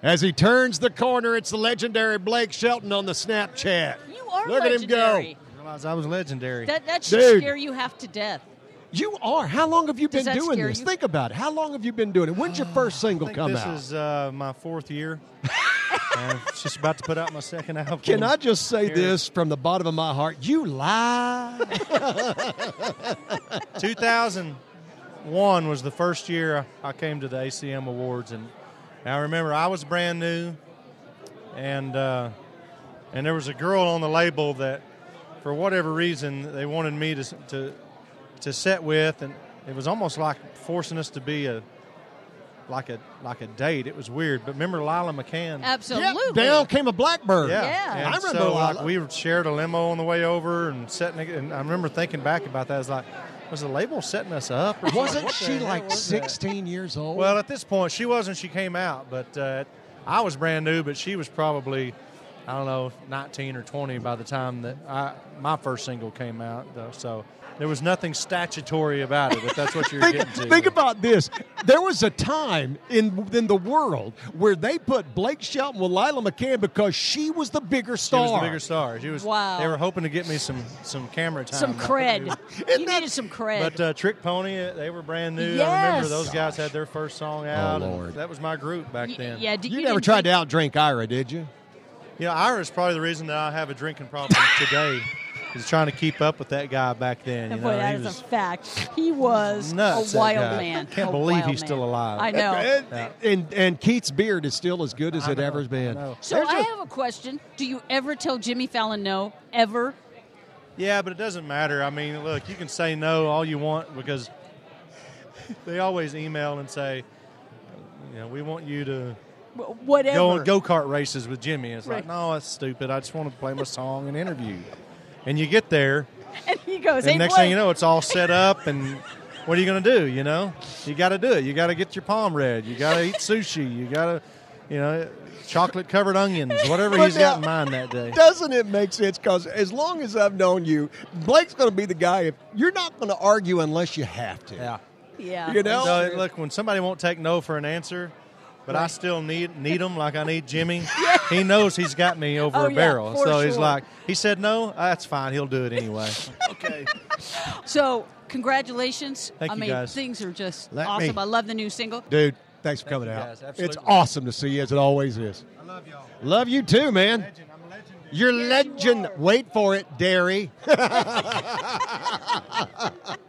As he turns the corner, it's the legendary Blake Shelton on the Snapchat. You are Look legendary. at him go. I realized I was legendary. That should Dude. scare you half to death. You are. How long have you Does been that doing scare this? you? Think about it. How long have you been doing it? When's your first single come out? This is my 4th year. And just about to put out my second album. Can I just say Here. this from the bottom of my heart? You lie. 2001 was the first year I came to the ACM Awards, and I remember I was brand new, and there was a girl on the label that, for whatever reason, they wanted me to set with, and it was almost like forcing us to be like a date. It was weird. But remember Lila McCann? Absolutely. Yep, down came a blackbird. Yeah. And I remember so, Lila. like, we shared a limo on the way over and and I remember thinking back about that. I was like, was the label setting us up? Or Wasn't what the she hell like was that? 16 years old? Well, at this point, she wasn't. She came out, but I was brand new, but she was probably, I don't know, 19 or 20 by the time that my first single came out. So there was nothing statutory about it, if that's what you're getting to. Think about this. There was a time in the world where they put Blake Shelton with Lila McCann because she was the bigger She star. was the bigger star. She was. Wow. They were hoping to get me some camera time. Some cred. Isn't You that- needed some cred. But Trick Pony, they were brand new. I Yes. remember those guys had their first song out. and Lord. that was my group back then. Yeah, You never tried to outdrink Ira, did you? You know, Ira's probably the reason that I have a drinking problem today. Is trying to keep up with that guy back then. You Boy, know, that he is was a fact. He was nuts, a that wild guy. man. Can't A believe wild he's still man. alive. I know. And Keith's beard is still as good as it I know, ever's been. I know. So I have a question. Do you ever tell Jimmy Fallon no? Ever? Yeah, but it doesn't matter. I mean, look, you can say no all you want because they always email and say, you know, we want you to Whatever. go on go-kart races with Jimmy. It's Right. like, no, that's stupid. I just want to play my song and interview. And you get there, And he goes, and hey, next Blake. thing you know, it's all set up, and what are you going to do, you know? You got to do it. You got to get your palm read. You got to eat sushi. You got to, you know, chocolate-covered onions, whatever But he's got in now- mind that day. Doesn't it make sense? Because as long as I've known you, Blake's going to be the guy. If you're not going to argue unless you have to. Yeah. Yeah. You know? So, look, when somebody won't take no for an answer, but I still need him like I need Jimmy, he knows he's got me over Oh, a yeah, barrel. for So he's sure. like, he said no, that's fine. He'll do it anyway. Okay. So, congratulations. Thank I you, mean, guys. things are just Let awesome. me- I love the new single. Dude, thanks for coming you, out. guys. It's Absolutely. awesome to see you, as it always is. I love y'all. Love you too, man. Legend. I'm a legend. You're Yes, you legend. are. Wait for it, Derry.